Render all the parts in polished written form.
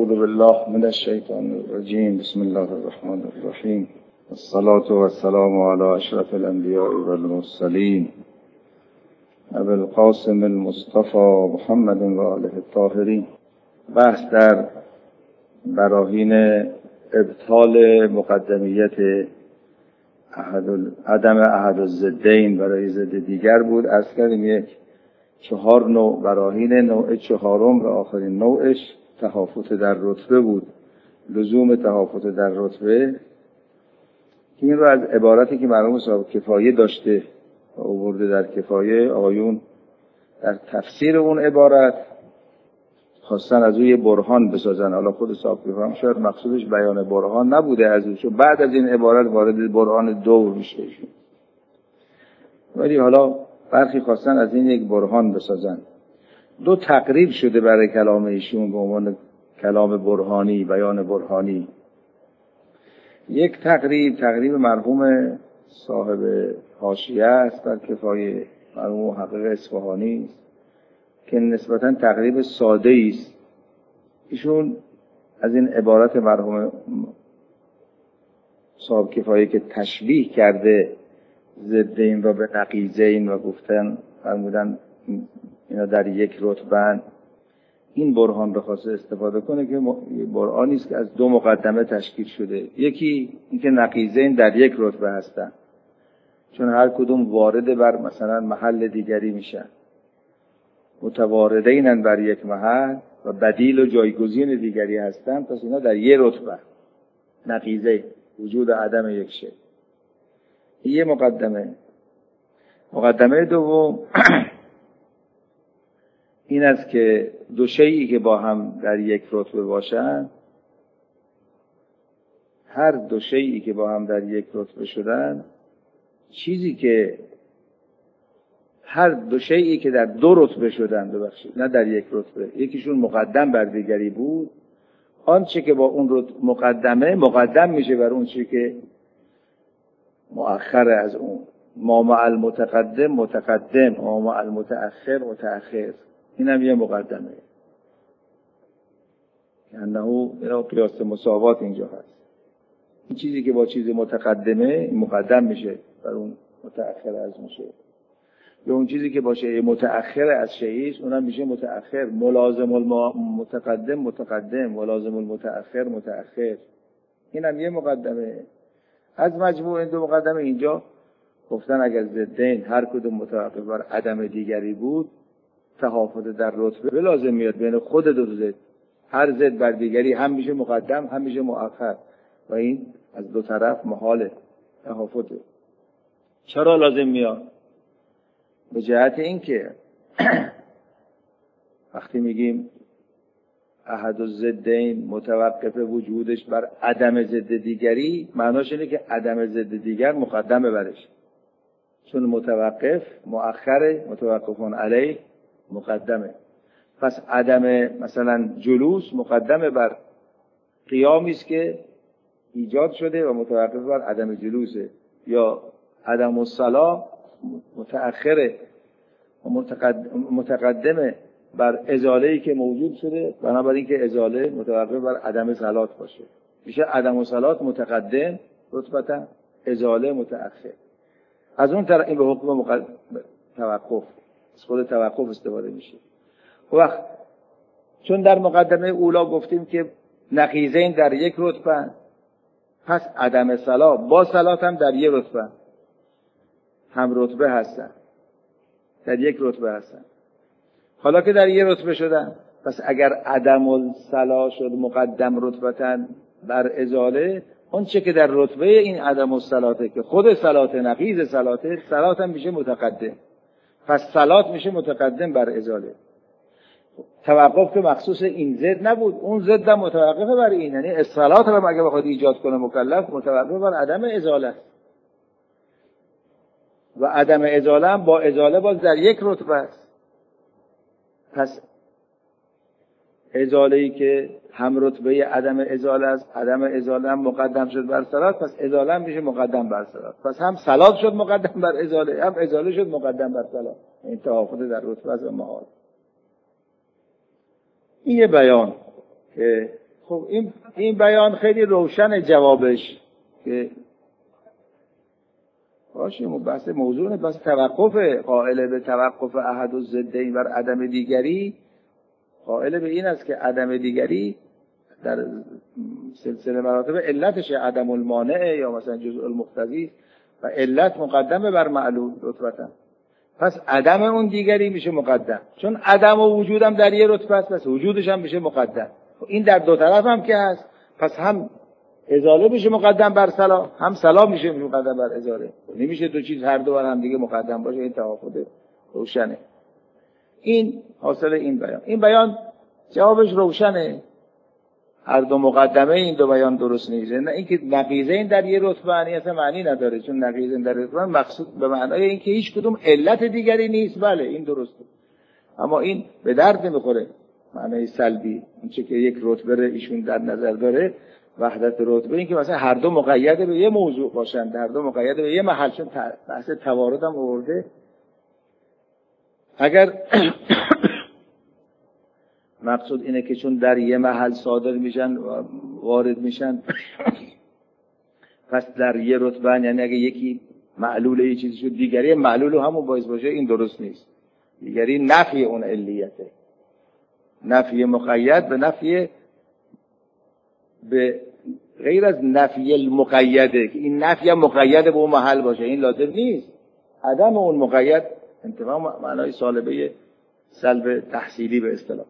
اعوذ بالله من الشیطان الرجیم. بسم الله الرحمن الرحیم. الصلاة والسلام علی اشرف الانبیاء والمرسلین ابی القاسم المصطفى محمد و آله الطاهرین. بحث در براهین ابطال مقدمیت عدم احد الضدین برای ضد دیگر بود. عرض کردیم یک 4 نوع براهین، نوع 4م و آخرین نوعش تهافت در رتبه بود. لزوم تهافت در رتبه این رو از عبارتی که مرحوم صاحب کفایه داشته و آورده در کفایه، آقایون در تفسیر اون عبارت خواستن از او یه برهان بسازن. حالا خود صاحب کفایه شاید مقصودش بیان برهان نبوده از او، چون بعد از این عبارت وارد برهان دور میشه ایشون، ولی حالا برخی خواستن از این یک برهان بسازن. 2 تقریب شده برای کلام ایشون به عنوان کلام برهانی، بیان برهانی. یک تقریب مرحوم صاحب حاشیه است بر کفایه، مرحوم محقق اصفهانی است که نسبتاً تقریب ساده است. ایشون از این عبارت مرحوم صاحب کفایه که تشبیه کرده ضدین و به نقیضین و گفتن فرمودن اینا در یک رتبه‌اند، این برهان رو خواسته استفاده کنه که برهانی است که از 2 مقدمه تشکیل شده. یکی اینکه نقیضین در یک رتبه هستن، چون هر کدوم وارد بر مثلا محل دیگری میشن، متواردینن بر یک محل و بدیل و جایگزین دیگری هستن، پس اینا در یک رتبه. نقیضین وجود عدم یک شی. یه مقدمه دوم این است که 2 شیئی که با هم در یک رتبه باشن، هر 2 شیئی که با هم در یک رتبه شدن، هر 2 شیئی که در 2 رتبه شدن، ببخشید نه در یک رتبه، یکیشون مقدم بر دیگری بود، آنچه که با اون مقدم میشه بر اون چیزی که مؤخر از اون. ما مع المتقدم متقدم، ما مع المتأخر متأخر. این هم یه مقدمه، یعنی قیاس مساوات اینجا هست. این چیزی که با چیز متقدمه مقدم میشه بر اون متأخر از میشه، یا اون چیزی که باشه متأخر از شیء اونم میشه متأخر. ملازم المتقدم متقدم، ملازم المتأخر متأخر. این هم یه مقدمه. از مجموع این 2 مقدمه اینجا گفتن اگر ضدین هر کدوم متوقف بر عدم دیگری بود، تهافت در رتبه لازم میاد بین خود 2 ضد. هر ضد بر دیگری هم میشه مقدم هم میشه مؤخر و این از 2 طرف محاله تهافته. چرا لازم میاد؟ به جهت اینکه وقتی میگیم احد الضدین متوقف وجودش بر عدم ضد دیگری، معناش اینه که عدم ضد دیگر مقدمه برش، چون متوقف مؤخره، متوقفون علیه مقدمه. پس عدم مثلا جلوس مقدمه بر قیامی است که ایجاد شده و متوقف بر عدم جلوسه، یا عدم الصلاة متأخره و متقدمه بر ازاله‌ای که موجود شده، بنابراین که ازاله متوقف بر عدم صلات باشه، میشه عدم الصلاة متقدم رتبتا، ازاله متأخر. از اون طرف این به حکم توقف، از خود توقف استفاده میشه. وقت چون در مقدمه اولا گفتیم که نقیضین در یک رتبه، پس عدم صلاة با صلات هم در یک رتبه، هم رتبه هستن، در یک رتبه هستن. حالا که در یک رتبه شدن، پس اگر عدم الصلاة شد مقدم رتبتاً بر ازاله، اون چه که در رتبه این عدم الصلاة که خود صلات نقیض صلات هم میشه متقدم، پس صلات میشه متقدم بر ازاله. توقف که مخصوص این ضد نبود، اون ضد هم متوقف بر این، یعنی الصلاة هم اگه بخواد ایجاد کنه مکلف متوقف بر عدم ازاله و عدم ازاله هم با ازاله باز در یک رتبه است. پس ازاله‌ای که هم رتبه عدم ازاله است، عدم ازاله هم مقدم شد بر صلات، پس ازاله هم میشه مقدم بر صلات، پس هم صلات شد مقدم بر ازاله، هم ازاله شد مقدم بر صلات. این تهافت در رتبه و محال. این یه بیان که خب این بیان خیلی روشن جوابش که باشه بحث موضوع بحث توقف قائل به توقف احد الضدین بر عدم دیگری قائل به این است که عدم دیگری در سلسله مراتب علتش عدم المانع یا مثلا جزء المقتضی و علت مقدمه بر معلول رتبتا. پس عدم اون دیگری میشه مقدم، چون عدم و وجودم در یه رتبه است پس وجودش هم میشه مقدم. این در دو طرف هم که هست، پس هم ازاله میشه مقدم بر سلا، هم سلا میشه مقدم بر ازاله. نمیشه دو چیز هر دو بر هم دیگه مقدم باشه. این توافق روشنه. این حاصل این بیان جوابش روشنه. هر دو مقدمه این دو بیان درست نیست. نه اینکه نقیضین در یه رتبه اصلا معنی نداره، چون نقیضین در رتبه مقصود به معنای اینکه هیچ کدوم علت دیگری نیست. بله این درسته، اما این به درد نمیخوره. معنای سلبی اونچه که یک رتبه ایشون در نظر داره وحدت رتبه، این که مثلا هر دو مقید به یه موضوع باشند، هر دو مقید به یه محل، چون بحث توارد هم آورده. اگر مقصود اینه که چون در یه محل صادر میشن و وارد میشن پس در یه رتبه، یعنی اگه یکی معلول یه چیزی شد دیگری معلول همون باعث باشه، این درست نیست. دیگری نفی اون علیته، نفی مقید به نفی به غیر از نفی المقیده که این نفی هم مقید به اون محل باشه، این لازم نیست. عدم اون مقید انتفاع معنای سالبه سلب تحصیلی به اصطلاح.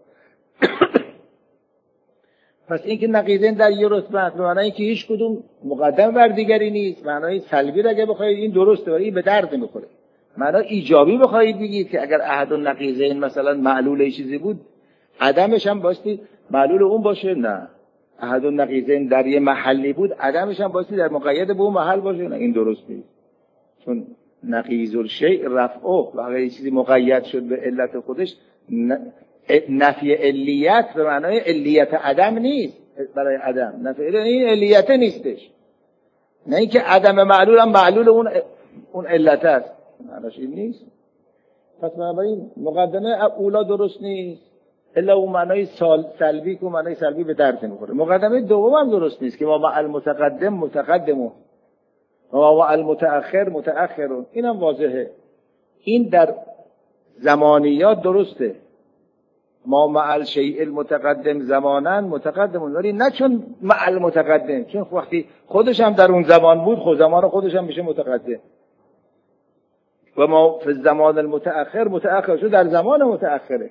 پس این که نقیضین در یه رتبه به معنای که هیچ کدوم مقدم بر دیگری نیست، معنای سلبی را اگه بخواید این درسته ولی این به درد نمیخوره. معنای ایجابی بخواید بگید که اگر احد النقیضین مثلا معلول چیزی بود، عدمش هم باستی معلول اون باشه. نه، احد النقیضین در یه محلی بود، عدمش هم باستی در مقید به اون محل باشه. نه، این درست نیست. چون نقیض الشیء رفعه، و اگر یه چیزی مقید شد به علت خودش، نفی علیت به معنای علیت عدم نیست. برای عدم نفی این علیت نیستش، نه اینکه عدم معلول هم معلول اون علت است، معناش این نیست. پس بنابراین مقدمه اولا درست نیست الا اون معنای سلبی که معنای سلبی به درد نمیخوره. مقدمه دوم هم درست نیست که ما مع المتقدم متقدم و ما مع المتأخر متأخر، این هم واضحه. این در زمانیات درسته، ما مع الشیء المتقدم زمانن متقدم، ولی نه چون مع المتقدم، چون وقتی خودش هم در اون زمان بود خود زمان خودش هم میشه متقدم. و ما فی الزمان المتأخر متأخر شد، در زمان متأخره،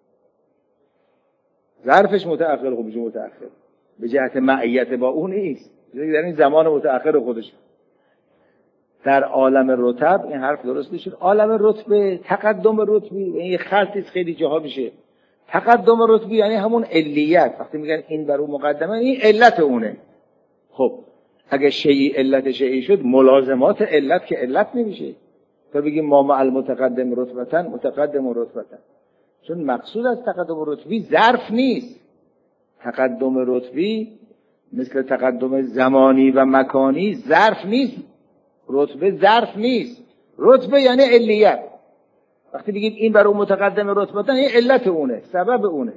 ظرفش متأخر خب میشه متأخر به جهت معیت با اون نیست، در این زمان متأخر خودش. در عالم رتب این حرف درست نشد. عالم رتبه تقدم رتبی این خلطی خیلی جاها میشه. تقدم رتبی یعنی همون علیت، وقتی میگن این بر اون مقدمه این علت اونه. خب اگه شیء علت شیء شد ملازمات علت که علت نمیشه. تو بگیم ما مع المتقدم رتبتن متقدم رتبتن، چون مقصود از تقدم رتبی ظرف نیست. تقدم رتبی مثل تقدم زمانی و مکانی ظرف نیست. رتبه ظرف نیست، رتبه یعنی علیت. وقتی بگیم این بر اون متقدم رتبتن این علت اونه، سبب اونه.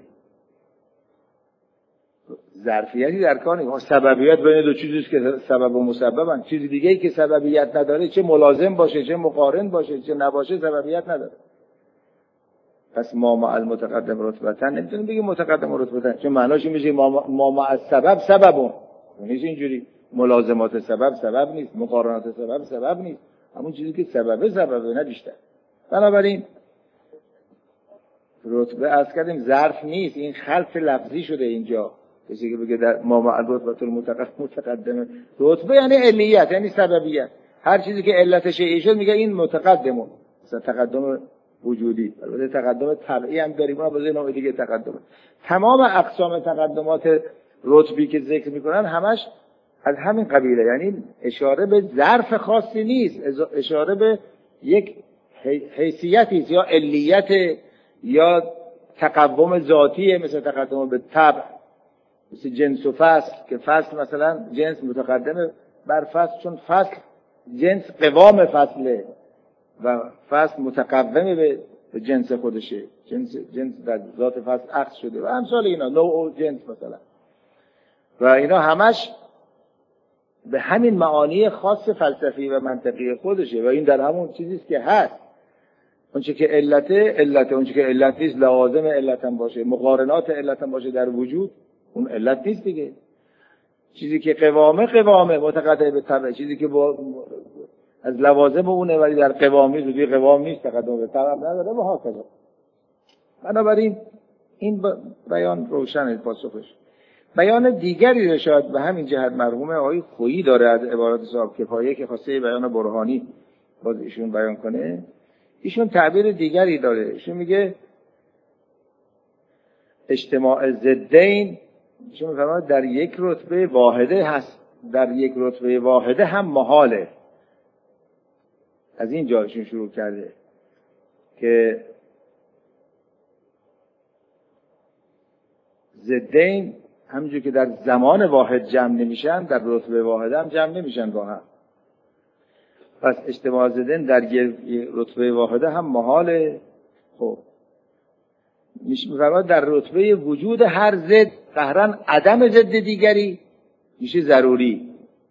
ظرفیتی در کار نیست. سببیت بین دو چیزیست که سبب و مسببن. چیز دیگه ای که سببیت نداره، چه ملازم باشه چه مقارن باشه چه نباشه، سببیت نداره. پس ما مع المتقدم رتبتن نمیتونیم بگیم متقدم رتبتن، چون معناش میشه ما مع السبب سببون. نیست اینجوری. ملازمات سبب نیست، مقارنات سبب نیست، همون چیزی که سببه نه بیشتر. بنابراین رتبه از کردیم ظرف نیست، این خلط لفظی شده اینجا. کسی که بگه در ما مع الرتبه متقدمه، رتبه یعنی علیت یعنی سببیت. هر چیزی که علت شیعی شد میگه این متقدمه، مثلا تقدم وجودی. البته تقدم طبعی هم داریم، ما با نوع دیگه تقدمه. تمام اقسام تقدمات رتبی که ذکر میکنن همش از همین قبیله، یعنی اشاره به ظرف خاصی نیست، اشاره به یک حیثیتی یا علیت یا تقوم ذاتیه، مثل تقدم به طبع، مثل جنس و فصل که فصل مثلا جنس متقدمه بر فصل، چون فصل جنس قوام فصله و فصل متقومه به جنس خودشه. جنس در ذات فصل عکس شده و امثال اینا، نوع و جنس مثلا. و اینا همش به همین معانی خاص فلسفی و منطقی خودشه و این در همون چیزیست که هست. اونچه که علته، اونچه که علت نیست لوازم علت هم باشه، مقارنات علت هم باشه در وجود، اون علت نیست دیگه. چیزی که قوامه متقاطع به طبع، چیزی که از لوازم اونه ولی در قوامی زودی قوام نیست، تقدم به طبع نداره و هاکذا. بنابراین این بیان روشن پاسخش. بیان دیگری رو شاید به همین جهت مرحوم آقای خویی داره از عبارات صاحب کفایه که خواسته بیان برهانی باز ایشون بیان کنه. ایشون تعبیر دیگری داره. ایشون میگه اجتماع ضدین، ایشون میفرماید در یک رتبه واحده هست، در یک رتبه واحده هم محاله. از این جایشون شروع کرده که ضدین همونجور که در زمان واحد جمع نمیشن، در رتبه واحد هم جمع نمیشن با هم. پس اجتماع ضدین در یک رتبه واحده هم محاله. خب میفرماید در رتبه وجود هر ضد قهرن عدم ضد دیگری میشه ضروری.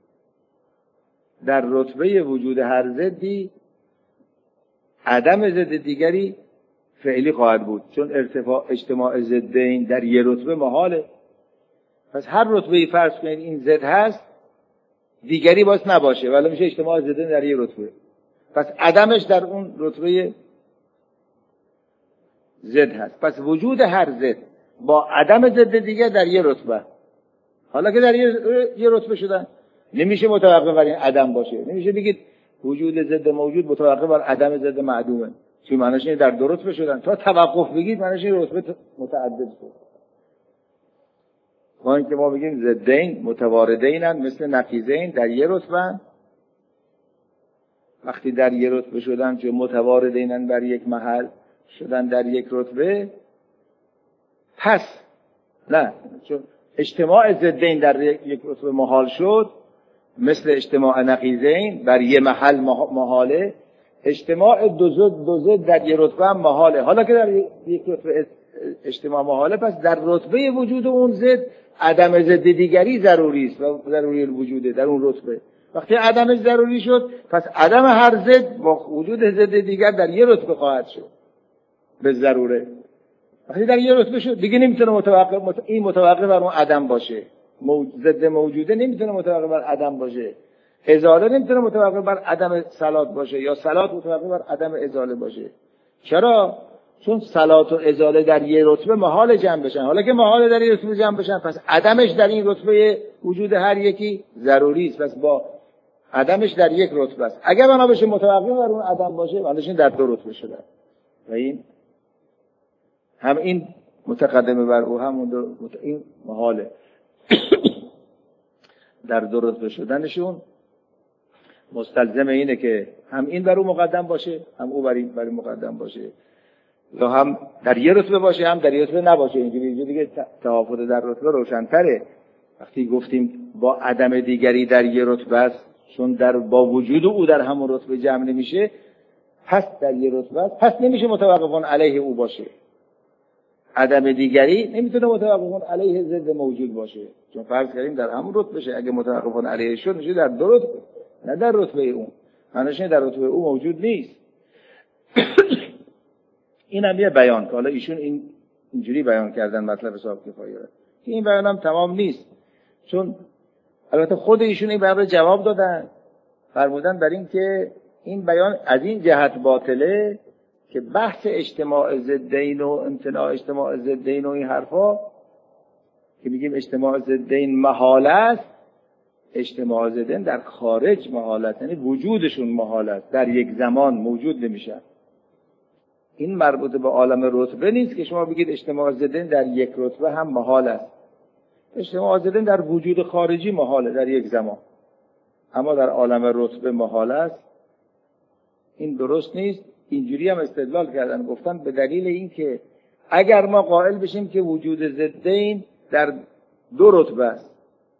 در رتبه وجود هر ضدی عدم ضد دیگری فعلی خواهد بود، چون ارتفاع اجتماع ضدین در یک رتبه محاله. پس هر رتبه فرض کنید این ضد هست، دیگری باز نباشه ولی میشه اجتماع ضدین در یک رتبه. پس عدمش در اون رتبه ضد هست. پس وجود هر ضد با عدم ضد دیگه در یک رتبه. حالا که در یک رتبه شدن نمیشه متوقف بر این عدم باشه. نمیشه بگید وجود ضد موجود متوقف بر عدم ضد معدومه. چون معنیش اینه در دو رتبه شدن. تا توقف بگید معنیش این رتبه متعدد شد. ما اینکه ما بگیم ضدین متواردینن مثل نقیضین در یک رتبه، وقتی در یک رتبه شدن چون متواردینن بر یک محل شدن در یک رتبه، پس نه چون اجتماع ضدین در یک رتبه محال شد مثل اجتماع نقیضین بر یک محل محاله، اجتماع دو ضد در یک رتبه هم محاله. حالا که در یک رتبه اجتماع محاله، پس در رتبه وجود اون ضد عدم ضد دیگری ضروری است و ضروری وجوده در اون رتبه. وقتی عدمش ضروری شد پس عدم هر ضد با وجود ضد دیگر در یک رتبه خواهد شد به ضروره. وقتی در یک رتبه شد دیگه نمیتونه متوقف بر اون عدم باشه. ضد موجوده نمیتونه متوقف بر عدم باشه. ازاله نمیتونه متوقف بر عدم صلات باشه یا صلات متوقف بر عدم ازاله باشه. چرا؟ چون صلات و ازاله در یک رتبه محال جمع بشن. حالا که محال در یک رتبه جمع بشن پس عدمش در این رتبه وجود هر یکی ضروری است. پس با عدمش در یک رتبه است. اگر بنا بشه متوقف بر اون عدم باشه معنیش در دو رتبه شده. و این هم این متقدمه بر او هم این محاله. در دو رتبه شدنشون مستلزم اینه که هم این بر او مقدم باشه هم او بر این مقدم باشه، یا هم در یک رتبه باشه هم در یک رتبه نباشه. اینجوری دیگه تفاوت در رتبه روشن‌تره. وقتی گفتیم با عدم دیگری در یک رتبه است چون با وجود او در همون رتبه جمع نمیشه، پس در یک رتبه است، پس نمیشه متوقفون علیه او باشه. عدم دیگری نمیتونه متوقفون علیه ضد موجود باشه، چون فرض کردیم در همون رتبه شه. اگه متوقفون علیه شد میشه در دو رتبه، نه در رتبه اون. معنیش در رتبه او موجود نیست. این هم یه بیان که حالا ایشون اینجوری بیان کردن مطلب صاحب کفایه را که این بیان هم تمام نیست، چون البته خود ایشون این بیان رو جواب دادن، فرمودن بر این که این بیان از این جهت باطله که بحث اجتماع ضدین و امتناع اجتماع ضدین و این حرفا که میگیم اجتماع ضدین محال است، اجتماع ضدین در خارج محال است، یعنی وجودشون محال است، در یک زمان موجود نمیشن. این مربوط به عالم رتبه نیست که شما بگید اجتماع ضدین در یک رتبه هم محال است. اجتماع ضدین در وجود خارجی محاله در یک زمان، اما در عالم رتبه محال است. این درست نیست. اینجوری هم استدلال کردن، گفتن به دلیل این که اگر ما قائل بشیم که وجود ضدین در دو رتبه است،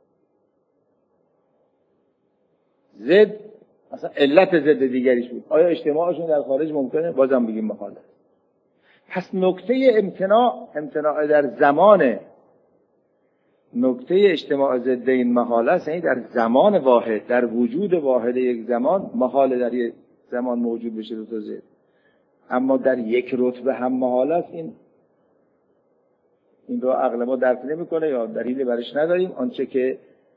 ضد مثلا علت ضد دیگریش بود، آیا اجتماعشون در خارج ممکنه؟ بازم بگیم محاله. پس نکته امتناع در زمانه نکته اجتماع ضدین محاله است، یعنی در زمان واحد، در وجود واحد یک زمان محاله در یک زمان موجود بشه دو تا ضد. اما در یک رتبه هم محاله است. این رو عقل ما درک نمی‌کنه یا دلیلی برش نداریم. آنچه که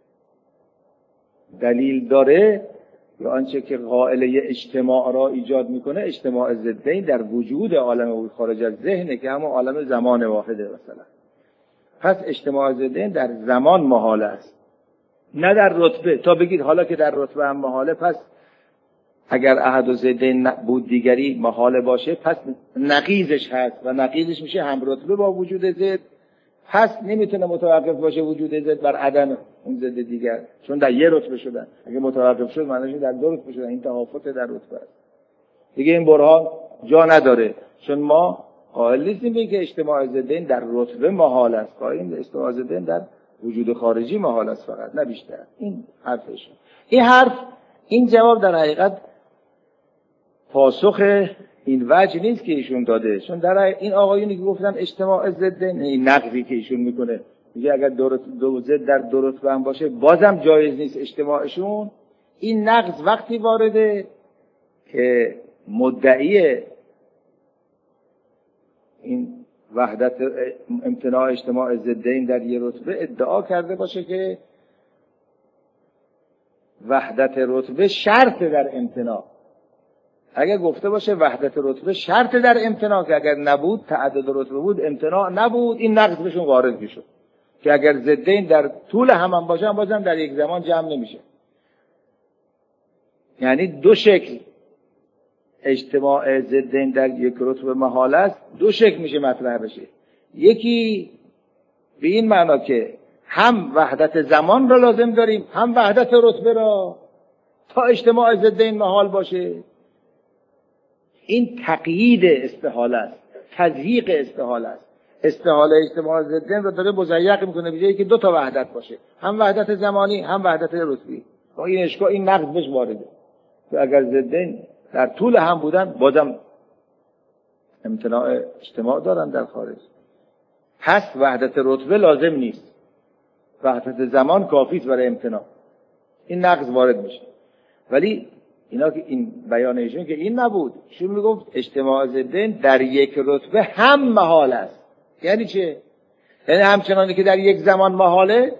دلیل داره یا آنچه که قائله اجتماع را ایجاد میکنه اجتماع ضدین در وجود عالم خارج از ذهنه که همون عالم زمان واحده مثلا. پس اجتماع ضدین در زمان محاله است، نه در رتبه. تا بگید حالا که در رتبه هم محاله، پس اگر احد و ضدین بود دیگری محاله باشه، پس نقیضش هست و نقیضش میشه هم رتبه با وجود ضد. پس نمیتونه متوقف باشه وجود ضد بر عدم اون ضد دیگر، چون در یه رتبه شدن. اگه متوقف شد معنیش در دو رتبه شدن. این تفاوت در رتبه است دیگه. این برهان جا نداره، چون ما قائل نیستیم که اجتماع ضدین در رتبه محال است. قائلیم اجتماع ضدین در وجود خارجی محال است فقط، نه بیشتر. این حرفش. این جواب در حقیقت پاسخ این وجه نیست که ایشون داده، چون در این آقایونی که گفتن اجتماع ضدین، این نقضی که ایشون میکنه، میگه اگر دو ضد در دو رتبه هم باشه بازم جایز نیست اجتماعشون. این نقض وقتی وارده که مدعی این وحدت امتناع اجتماع ضدین در یه رتبه ادعا کرده باشه که وحدت رتبه شرط در امتناع. اگر گفته باشه وحدت رتبه شرط در امتناع، که اگر نبود، تعدد رتبه بود، امتناع نبود، این نقض بهشون وارد میشد که اگر ضدین در طول هم باشن بازم در یک زمان جمع نمیشه. یعنی دو شکل اجتماع ضدین در یک رتبه محال است، دو شکل میشه مطرح بشه. یکی به این معنا که هم وحدت زمان را لازم داریم هم وحدت رتبه را تا اجتماع ضدین محال باشه. این تقیید استحاله است، تضییق استحاله است. استحاله اجتماع ضدین رو داره مضیق میکنه به جایی که دو تا وحدت باشه، هم وحدت زمانی هم وحدت رتبی. با این اشکال این نقض بهش وارده که اگر ضدین در طول هم بودن بازم امتناع اجتماع دارن در خارج. پس وحدت رتبه لازم نیست، وحدت زمان کافی است برای امتناع. این نقض وارد میشه. ولی اینا که این بیانشون که این نبود، شون میگفت اجتماع ضدین در یک رتبه هم محال است. یعنی چه؟ یعنی همچنانی که در یک زمان محاله،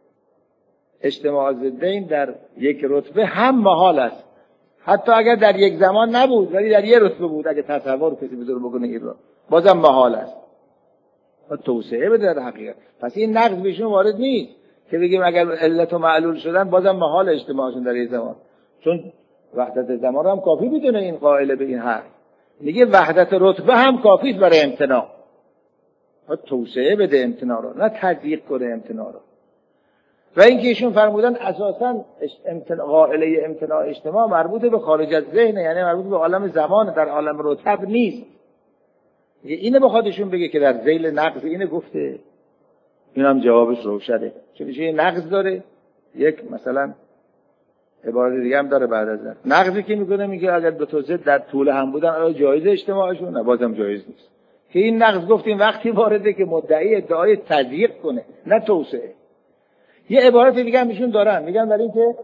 اجتماع ضدین در یک رتبه هم محال است. حتی اگر در یک زمان نبود ولی در یک رتبه بود، اگه تصور کسی بذاره بکنه این رو، بازم محال است. و توسعه بده در حقیقت. پس این نقض بهشون وارد نیست که بگیم اگر علت و معلول شدن بازم محال اجتماعشون در یک زمان، چون وحدت زمان هم کافی بدونه این قائل به این حرف. میگه وحدت رتبه هم کافی است برای امتناع. و توسعه بده امتناع رو، نه تضییق کنه امتناع رو. و اینکه ایشون فرمودن اساساً قائله امتناع اجتماع مربوط به خارج از ذهن، یعنی مربوط به عالم زمان، در عالم رتب نیست. اینه بخواد ایشون بگه که در ذیل نقض اینه گفته، این هم جوابش روشنه. چون ایشون نقض داره، یک مثلا عبارت دیگه هم داره بعد از نقضی که میکنه، میگه اگر دو تا ضد در طول هم بودن آیا جایز اجتماعشون؟ نه، بازم جایز نیست. که این نقض گفتیم وقتی وارده که مدعی ادعای تضییق کنه، نه توسعه. یه عبارت دیگه هم ایشون دارن، میگن در این که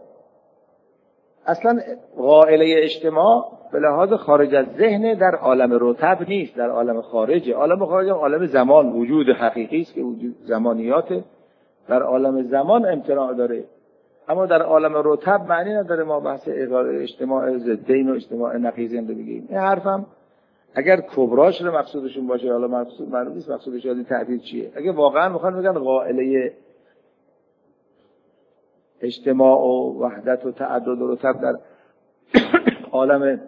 اصلا قائله اجتماع به لحاظ خارج از ذهن در عالم رتب نیست، در عالم خارجه. عالم خارج عالم زمان، وجود حقیقی است که وجود زمانیاته، در عالم زمان امتناع داره. اما در عالم رتب معنی نداره ما بحث اجتماع ضدین و اجتماع نقیضین رو بگیم. این حرفم اگر کبراش رو مقصودشون باشه، حالا معلوم نیست مقصودش یادی تعبیر چیه. اگه واقعا میخوان بگن قائله اجتماع و وحدت و تعدد و رتب در عالم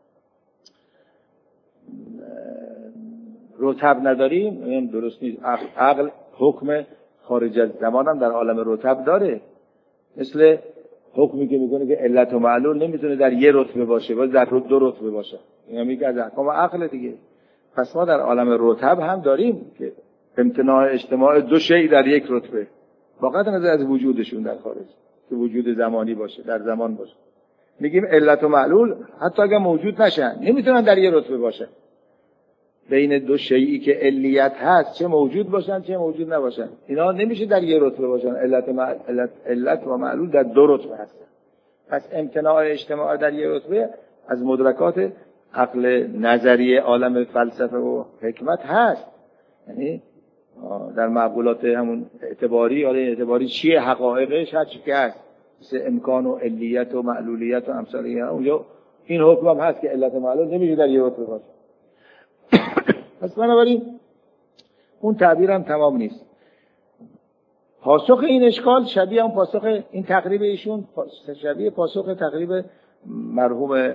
رتب نداریم، این درست نیست. عقل حکم خارج از زمان هم در عالم رتب داره، مثل حکمی که میکنه که علت و معلول نمیتونه در یه رتبه باشه، باید در دو رتبه باشه. این هم میگه از احکام عقل دیگه. پس ما در عالم رتب هم داریم که امتناع اجتماع دو شیء در یک رتبه، فقط نظر از وجودشون در خارج، که وجود زمانی باشه، در زمان باشه. میگیم علت و معلول حتی اگر موجود نشن نمیتونن در یه رتبه باشن. بین دو شیئی که علیت هست، چه موجود باشن چه موجود نباشن، اینا نمیشه در یه رتبه باشن. علت و معلول در دو رتبه هستن. پس امتناع اجتماع در یه رتبه از مدرکات عقل نظری عالم فلسفه و حکمت هست. یعنی در معقولات همون اعتباری، حالا اعتباری چیه، حقایقش هر چی که هست، مثل امکان و علیت و معلولیت و امثال اینا، اونجا این حکم هم هست که علت و معلول نمیشه در یه رتبه باشه. پس بنابراین اون تعبیر هم تمام نیست. پاسخ این اشکال شبیه هم پاسخ این تقریب ایشون، شبیه پاسخ تقریب مرحوم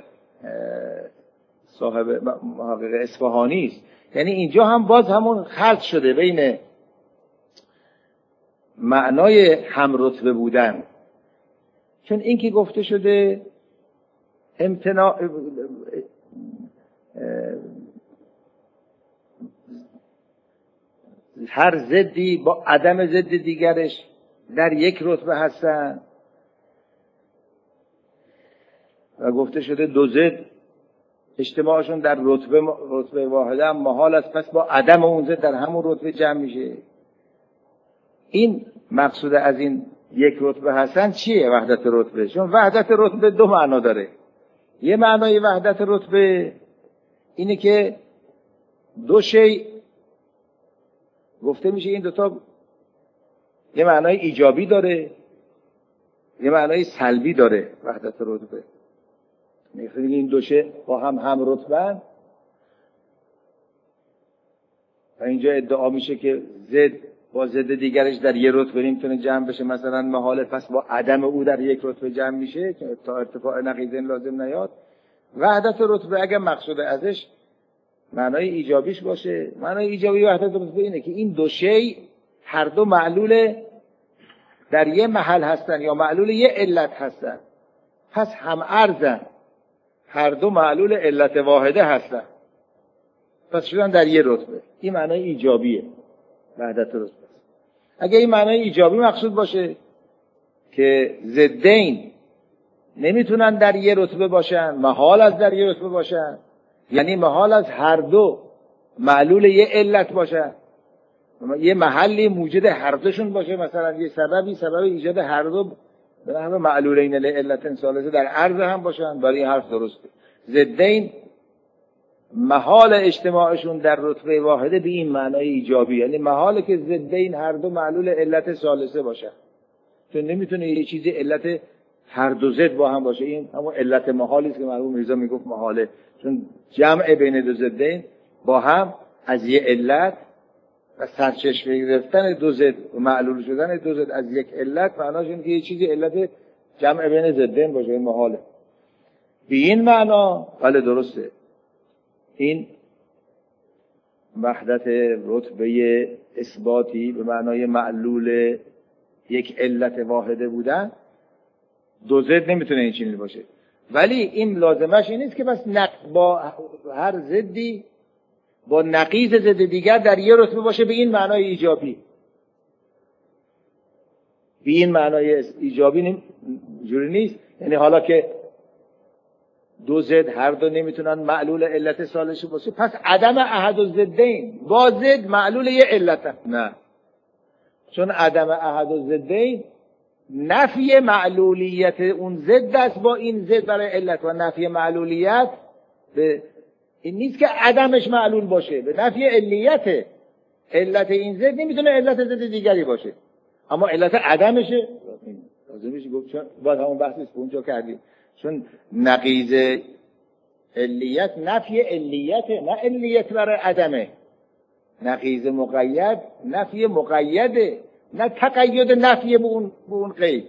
صاحب محقق اصفهانی است. یعنی اینجا هم باز همون خلط شده بین معنای همرتبه بودن، چون این که گفته شده امتناع هر ضدی با عدم ضد دیگرش در یک رتبه هستن و گفته شده دو ضد اجتماعشون در رتبه واحده هم محال است، پس با عدم اون ضد در همون رتبه جمع میشه. این مقصود از این یک رتبه هستن چیه؟ وحدت رتبه. چون وحدت رتبه دو معنا داره. یه معنای وحدت رتبه اینه که دو شی گفته میشه این دوتا یه معنای ایجابی داره، یه معنای سلبی داره. وحدت رتبه میگه این دو شی با هم رتبه و اینجا ادعا میشه که ضد با ضد دیگرش در یه رتبه نمیتونه جمع بشه، مثلا محاله، پس با عدم او در یک رتبه جمع میشه که تا ارتفاع نقیضین لازم نیاد. وحدت رتبه اگر مقصود ازش معنای ایجابیش باشه، معنای ایجابی وحدت رتبه اینه که این دو شی هر دو معلول در یه محل هستن یا معلول یه علت هستن، پس هم ارزن، هر دو معلول علت واحده هستن، پس شدن در یه رتبه. این معنای ایجابیه وحدت رتبه. اگه این معنای ایجابی مقصود باشه که ضدین نمیتونن در یه رتبه باشن، محال از در یه رتبه باشن، یعنی محال از هر دو معلول یه علت باشن، یه محلی موجود هر دوشون باشه، مثلا یه سبب ایجاد هر دو به نحو معلولین لعلت ثالثه در عرض هم باشن، برای این حرف درسته. ضدین محال اجتماعشون در رتبه واحده به این معنای ایجابی، یعنی محاله که ضدین هر دو معلول علت ثالثه باشن، چون نمیتونه یه چیزی علت هر دو ضد با هم باشه. این همون علت محالی است که مرحوم میرزا میگفت محاله، چون جمع بین دو ضدین با هم از یه علت و سرچشمه گرفتن دو ضد و معلول شدن دو ضد از یک علت معناش اینه که یه چیزی علت جمع بین ضدین باشه، این محاله. به این معنا بله درسته، این وحدت رتبه اثباتی به معنای معلول یک علت واحده بودن، دو ضد نمیتونه این چنین باشه. ولی این لازمش این نیست که بس با هر ضدی با نقیض ضد دیگر در یه رتبه باشه به این معنای ایجابی. به این معنای ایجابی جوری نیست. یعنی حالا که دو ضد هر دو نمیتونن معلول علت ثالثه باشه، پس عدم احد الضدین با ضد معلول یه علت. نه، چون عدم احد الضدین نفی معلولیت اون ضد است با این ضد برای علت، و نفی معلولیت به این نیست که عدمش معلول باشه، به نفی علیت علت این ضد نمیتونه علت ضد دیگری باشه، اما علت عدمشه لازمش گفت. چون باید همون بحثی اونجا کردیم، چون نقیض علیت نفی علیته، نه علیت برای عدمه. نقیض مقید نفی مقیده، نه تقید نفی به اون قید.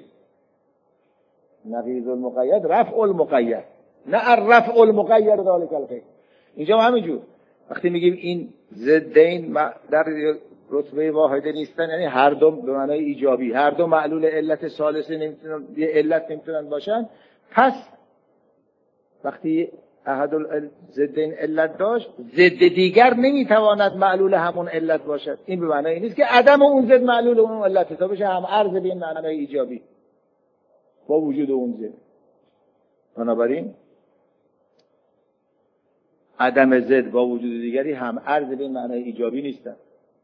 نقیض المقید رفع المقید، نه الرفع المقید ذالک القید. اینجا همینجور وقتی میگیم این ضدین در رتبه واحده نیستن، یعنی هر دو به معنای ایجابی، هر دو معلول علت ثالثه نمیتونن، یه علت نمیتونن باشن. پس وقتی احد الضدین علت داشت، ضد دیگر نمیتواند معلول همون علت باشد. این به معنای نیست که عدم اون ضد معلول اون علت تا بشه هم عرض به این معنای ایجابی با وجود اون ضد. بنابراین عدم ضد با وجود دیگری هم ارز به معنای ایجابی نیستن،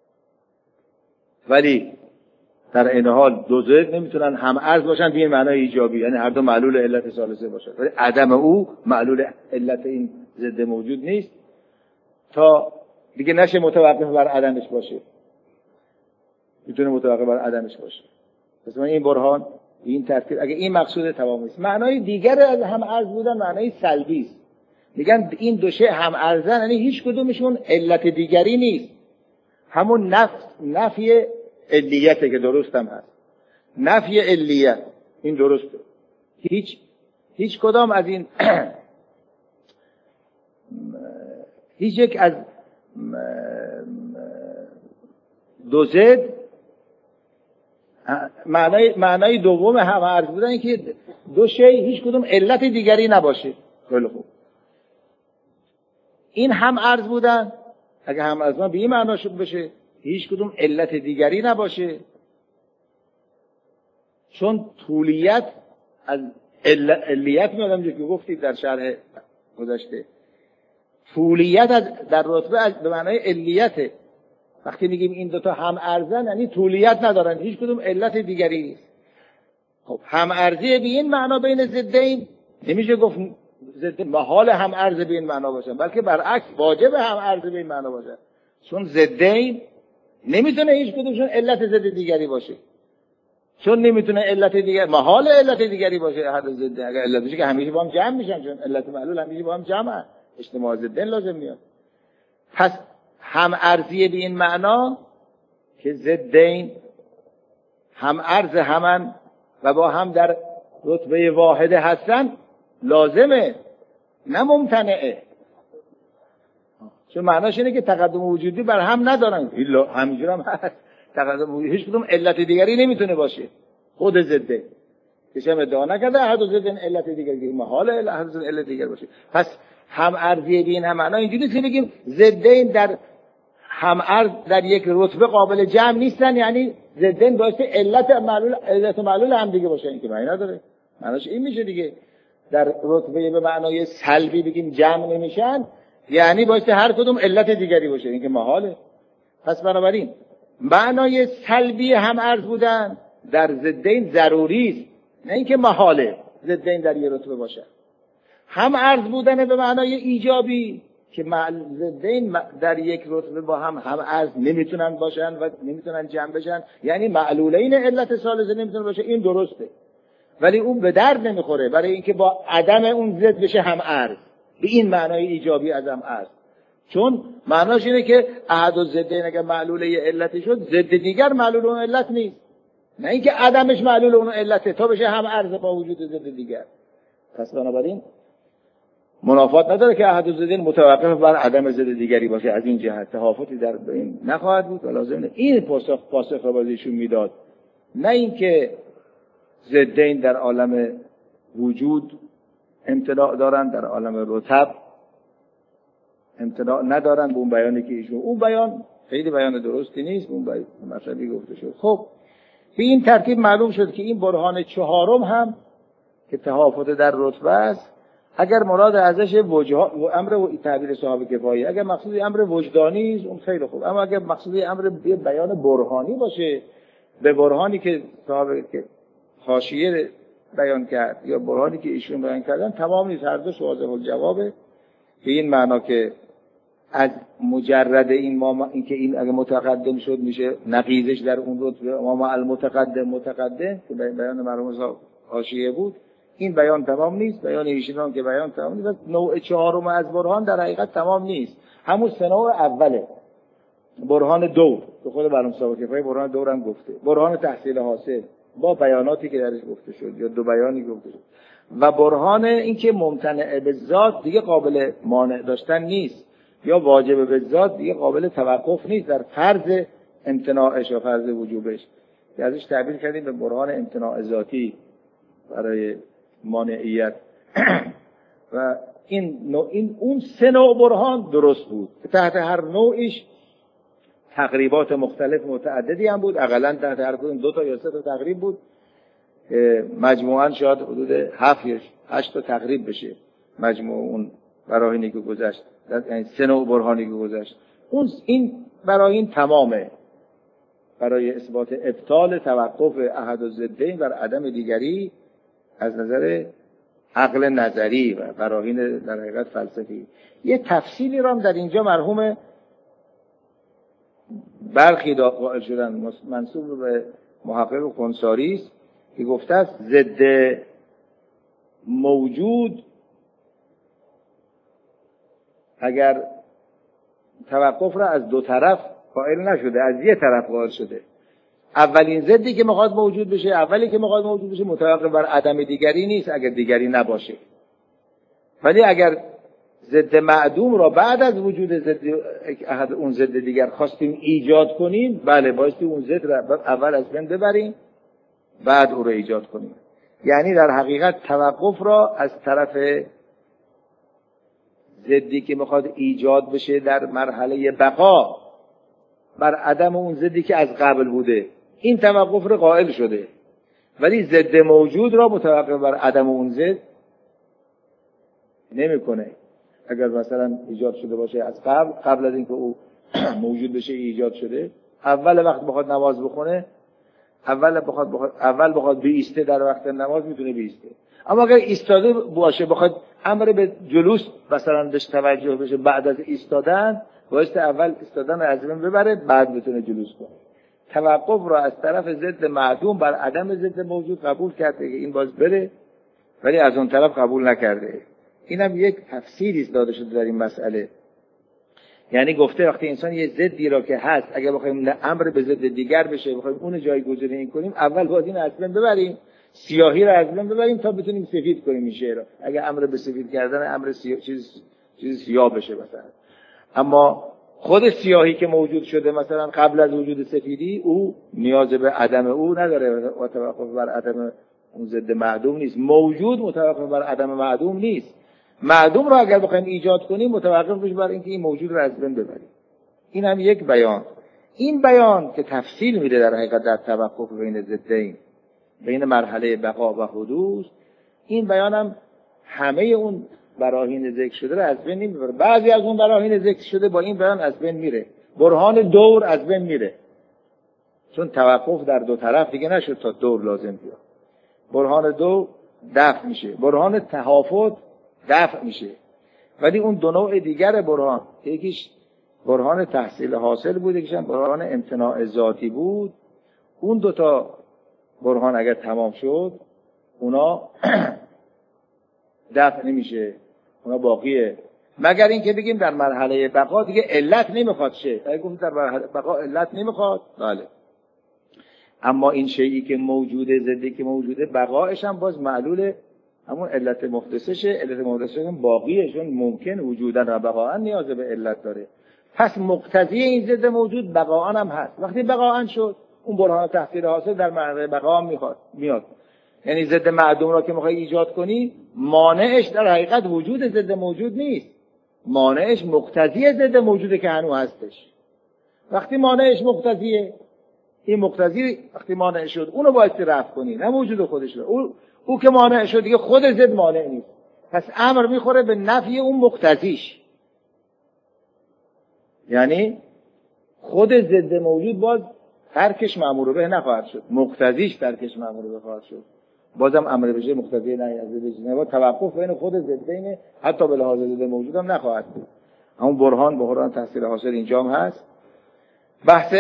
ولی در این حال دو ضد نمیتونن هم ارز باشن به این معنای ایجابی، یعنی هر دو معلول علت ثالثه باشن، ولی عدم او معلول علت این ضد موجود نیست تا دیگه نشه متوقف بر عدمش باشه، میتونه متوقف بر عدمش باشه. پس این برهان این ترتیب اگه این مقصود تمام است. معنای دیگر از هم ارز بودن معنای سلبی است. میگن این دو شی هم ارزن، یعنی هیچ کدومشون علت دیگری نیست، همون نفی علیته که درست هم هست، نفی علیت این درسته. هیچ کدام از این هیچ یک از دو ضد معنای دوم هم ارز بودن این که دو شی هیچ کدوم علت دیگری نباشه. خیلی خوب، این هم ارز بودن اگه هم ارز به این معنا شد بشه هیچ کدوم علت دیگری نباشه، چون طولیت از علیت میادم که گفتید در شرح گذشته، طولیت در رتبه به معنای علیته. وقتی میگیم این دوتا هم ارزن یعنی طولیت ندارن، هیچ کدوم علت دیگری نیست. خب هم ارزی به این معنا بین ضدین نمیشه گفت ضد محال هم ارز به این معنا باشن، بلکه برعکس واجب هم ارز به این معنا باشن، چون ضدین نمیتونه هیچ کدومشون علت ضد دیگری باشه، چون نمیتونه علت دیگر محال علت دیگری باشه. هر ضد اگر علت باشه که همیشه با هم جمع میشن، چون علت معلول همیشه با هم جمعه، اجتماع ضدین لازم میاد. پس هم ارزی به این معنا که ضدین هم ارز همن و با هم در رتبه واحده هستن لازمه نه ممتنعه، چون معناش اینه که تقدم وجودی بر هم ندارن، همینجور هم هست تقدم وجودی، هیچ کدوم علت دیگری نمیتونه باشه، خود ضده کسی هم ادعا نکرده هر دو ضدن علت دیگری محال هر دو علت دیگر باشه. پس هم ارزی به این هم معنا اینجوری نیست که بگیم ضدین در هم ارز در یک رتبه قابل جمع نیستن، یعنی ضدین باعث علت معلول هم دیگه باشه، این که معنی نداره. معناش این میشه دیگه در رتبه به معنای سلبی بگیم جمع نمیشن، یعنی باعث هر کدوم علت دیگری باشه، این که محاله. پس بنابراین معنای سلبی هم ارز بودن در ضدین ضروری است، نه اینکه محاله ضدین در یک رتبه باشه. هم ارز بودن به معنای ایجابی که ضدین در یک رتبه با هم ارز نمیتونن باشن و نمیتونن جمع بشن، یعنی معلولین علت ثالثه نمیتونه باشه، این درسته، ولی اون به درد نمیخوره برای اینکه با عدم اون ضد بشه هم ارز به این معنای ایجابی از هم ارز، چون معناش اینه که احد الضدین اگر معلول یه علتی شد ضد دیگر معلول اون علت نیست، نه اینکه عدمش معلول اون علته تا بشه هم ارز با وجود ضد دیگر. پس بنابراین منافات نداره که احد الضدین متوقف بر عدم ضد دیگری باشه، از این جهت تهافتی در این نخواهد بود و لازم این پاسخ را بازیشون میداد، نه اینکه ضدین در عالم وجود امتناع دارن در عالم رتب امتناع ندارن به اون بیانی که ایشون، اون بیان خیلی بیان درستی نیست، اون مطلبی گفته شد. خب به این ترتیب معلوم شد که این برهان چهارم هم که تهافت در رتبه است، اگر مراد ازش امر تعبیر صاحب کفایه، اگر مقصود امر وجدانی است اون خیلی خوب، اما اگر مقصود امر بیان برهانی باشه، به برهانی که صاحب حاشیه بیان کرد یا برهانی که ایشون بیان کردن تمام نیست، هر دوش واضح الجوابه به این معنا که از مجرد این که این اگه متقدم شد میشه نقیضش در اون رتبه ما المتقدم که بیان مرحوم صاحب حاشیه بود، این بیان تمام نیست. بیان ایشون که بیان تمام نیست، نوع چهارم از برهان در حقیقت تمام نیست، همون سه نوع اوله، برهان دور که خود مرحوم صاحب کفایه برهان دور هم گفته، برهان تحصیل حاصل با بیاناتی که درش گفته شد یا دو بیانی گفته شد، و برهان این که ممتنع به ذات دیگه قابل مانع داشتن نیست یا واجب به ذات دیگه قابل توقف نیست در فرض امتناعش و فرض وجوبش، که ازش تعبیر کردیم به برهان امتناع ذاتی برای مانعیت. و این اون سه نوع برهان درست بود که تحت هر نوعش تقریبات مختلف متعددی هم بود، اقلا تحت هر کدوم 2 تا یا 3 تا تقریب بود، مجموعاً شاید حدود 7 یا 8 تا تقریب بشه مجموع اون براهینی که گذشت یعنی 3 نوع برهانی که گذشت. این براهین تمامه برای اثبات ابطال توقف احد الضدین بر عدم دیگری از نظر عقل نظری و براهین در حقیقت فلسفی. یه تفصیلی را هم در اینجا مرحوم برخی قائل شدن منسوب به محقق خنثاری است که گفته است ضد موجود اگر توقف را از 2 طرف قائل نشده، از یه طرف قائل شده، اولین ضدی که میخواد موجود بشه، اولی که میخواد موجود بشه متوقف بر عدم دیگری نیست اگر دیگری نباشه. ولی اگر ضد معدوم را بعد از وجود اون ضد دیگر خواستیم ایجاد کنیم، بله بایستی اون ضد را اول از بین ببریم بعد او را ایجاد کنیم. یعنی در حقیقت توقف را از طرف ضدی که میخواد ایجاد بشه در مرحله بقا بر عدم اون ضدی که از قبل بوده، این توقف را قائل شده، ولی ضد موجود را متوقف بر عدم اون ضد نمیکنه. اگر مثلا ایجاد شده باشه از قبل از اینکه او موجود بشه ایجاد شده، اول وقت بخواد نماز بخونه، اول بخواد بیسته در وقت نماز میتونه بیسته. اما اگر ایستاده باشه بخواد امر به جلوس مثلا بهش توجه بشه بعد از ایستادن، باید اول ایستادن از بین ببره بعد بتونه جلوس کنه. توقف را از طرف ضد معدوم بر عدم ضد موجود قبول کرده که این باز بره، ولی از اون طرف قبول نکرده. اینم یک تفسیری داده شده در این مسئله. یعنی گفته وقتی انسان یه ضدی را که هست اگر بخوایم امر به ضد دیگر بشه، بخوایم اون جایگزین کنیم، اول باید این از بین ببریم، سیاهی را از بین ببریم تا بتونیم سفید کنیم این شی را. اگر امر به سفید کردن امر چیز سیاه بشه مثلا، اما خود سیاهی که موجود شده مثلا قبل از وجود سفیدی، او نیاز به عدم او نداره و توقف بر عدم اون ضد معدوم نیست. موجود متوقف بر عدم معدوم نیست. معدوم را اگر بخوایم ایجاد کنیم متوقف بشه بر اینکه این موجود را از بین ببریم. این هم یک بیان. این بیان که تفصیل میده در حقیقت در توقف بین ضدین، بین مرحله بقا و حدوث، این بیان هم همه اون براهین ذکر شده را از بین نمیبره. بعضی از اون براهین ذکر شده با این بیان از بین میره. برهان دور از بین میره، چون توقف در 2 طرف دیگه نشد تا دور لازم بیاد. برهان دور دفع میشه، برهان تهافت دفع میشه. ولی اون 2 نوع دیگر برهان، یکیش برهان تحصیل حاصل بود، یکیش هم برهان امتناع ذاتی بود. اون 2 تا برهان اگر تمام شد اونا دفع نمیشه، اونا باقیه. مگر اینکه بگیم در مرحله بقا دیگه علت نمیخواد شه. اگه گفتیم در مرحله بقا علت نمیخواد، بله. اما این شیئی که موجوده، ضدی که موجوده، بقایش هم باز معلوله همون علت محدثشه. علت محدثشه هم باقیه، چون ممکن وجودن و بقاءن نیاز به علت داره. پس مقتضی این ضد موجود بقاءن هم هست. وقتی بقاءن شد، اون برهان تحصیل حاصل در مرحله بقا هم میاد. یعنی ضد معدوم را که میخوای ایجاد کنی، مانعش در حقیقت وجود ضد موجود نیست، مانعش مقتضی ضد موجوده که هنوز هستش. وقتی مانعش مقتضیه، این مقتضی وقتی مانع شد اونو باید رفع کنی، نه موجود خودش رو. او که مانع شد دیگه خود ضد مانع نیست، پس امر میخوره به نفی اون مقتضیش. یعنی خود ضد موجود باز ترکش مأمور به نخواهد شد، مقتضیش ترکش مأمور به خواهد شد. بازم امر بشه مقتضی نه از ضدش نه، توقف بین خود ضدین حتی به لحاظ ضد موجود هم نخواهد بود. همون برهان تحصیل حاصل اینجا هم هست. بحث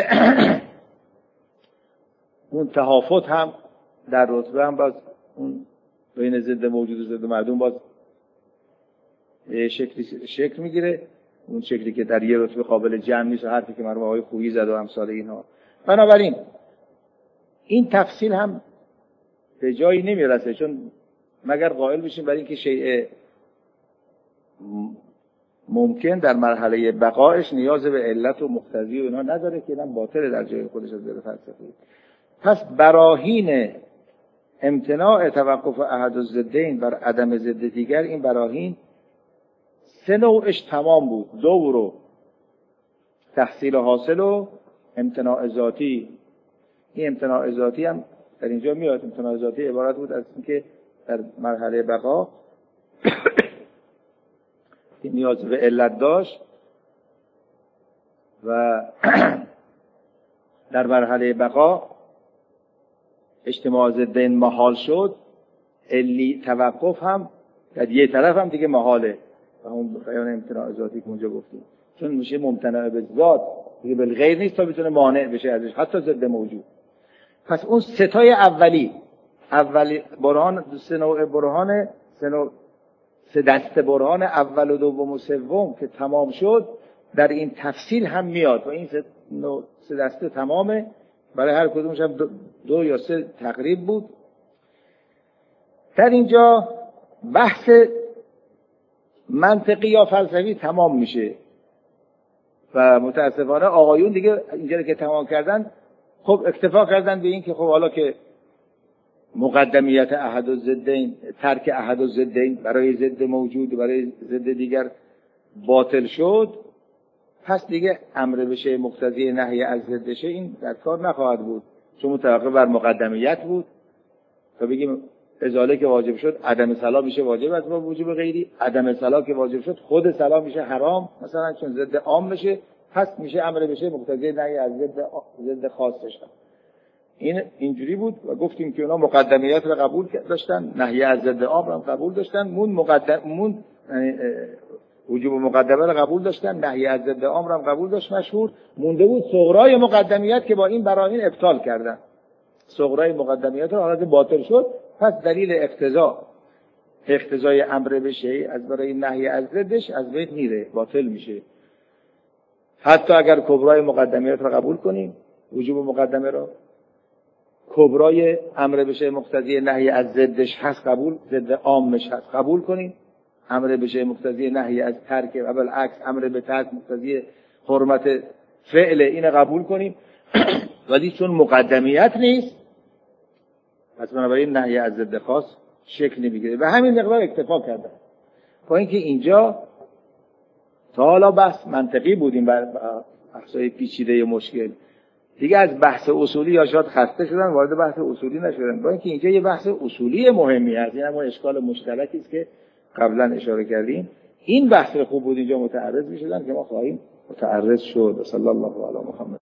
اون تهافت هم در رتبه هم باز اون بین ضد موجود و ضد معدوم باز شکل میگیره، اون شکلی که در یه رتبه قابل جمع نیست و حرفی که مرحوم آقای خویی زد و امثال اینها. بنابراین این تفصیل هم به جایی نمیرسه، چون مگر قائل بشیم برای اینکه شیء ممکن در مرحله بقایش نیاز به علت و مقتضی و اینا نداره که اینم باطل در جای خودش از نظر فلسفی. پس براهین امتناع توقف احد الضدین بر عدم ضد دیگر، این براهین 3 نوعش تمام بود: دور و تحصیل حاصل و امتناع ذاتی. این امتناع ذاتی هم در اینجا میاد. امتناع ذاتی عبارت بود از اینکه در مرحله بقا که نیاز به علت داشت و در مرحله بقا اجتماع ضدین محال شد، علی توقف هم در یه طرف هم دیگه محاله و اون بیان امتناع ذاتی که اونجا گفتیم، چون میشه ممتنع به ذات دیگه بالغیر نیست تا بتونه مانع بشه ازش، حتی ضد موجود. پس اون ستای اولی برهان، سه نوع برهان، سه دسته برهان اول و دوم و سوم که تمام شد، در این تفصیل هم میاد و این سه دسته تمامه. برای هر کدومش هم دو یا سه تقریب بود. در اینجا بحث منطقی یا فلسفی تمام میشه و متاسفانه آقایون دیگه اینجا که تمام کردن، خب اکتفا کردن به این که خب حالا که مقدمیت احد الضدین، ترک احد الضدین برای ضد موجود برای ضد دیگر باطل شد، پس دیگه امر بشه مقتضی نهی از ضدشه این در کار نخواهد بود، چون متوقف بر مقدمیت بود. تا بگیم ازاله که واجب شد، عدم صلاح میشه واجب از باب وجوب غیری، عدم صلاح که واجب شد خود صلاح میشه حرام مثلا، چون ضد عام بشه، پس میشه امر بشه مقتضی نهی از ضد خاصش. این اینجوری بود و گفتیم که اونا مقدمیت رو قبول داشتن، نهی از ضد عام رو قبول داشتن، مون وجوب مقدمه رو قبول داشتن، نهی از ضد عام رو قبول داشت مشهور. مونده بود صغرای مقدمیت که با این براهین ابطال کردن. صغرای مقدمیت رو حالت باطل شد، پس دلیل اقتضای امر بشه از برای نهی از ضدش از بین میره، باطل میشه. حتی اگر کبرای مقدمیت رو قبول کنیم، وجوب مقدمه رو، کبرای امر بشه مقتضی نهی از ضدش هست قبول، ضد عامش هست قبول کنیم، امر بشه مقتضی نهی از ترک و بالعکس امر به ترک مقتضی حرمت فعل این قبول کنیم. ولی چون مقدمیت نیست، پس بنابراین نهی از ضد خاص شکل نمیگیره و همین مقدار اکتفا کردن. با اینکه اینجا تا حالا بحث منطقی بودیم بر بحث‌های پیچیده مشکل، دیگه از بحث اصولی یا شاید خسته شدن وارد بحث اصولی نشدن. با اینکه اینجا یه بحث اصولی مهمی هست، این هم اشکال مشترکی است که قبلا اشاره کردیم. این بحث خوب بود اینجا متعرض می‌شدن که ما خواهیم متعرض شد. صلی الله علی محمد.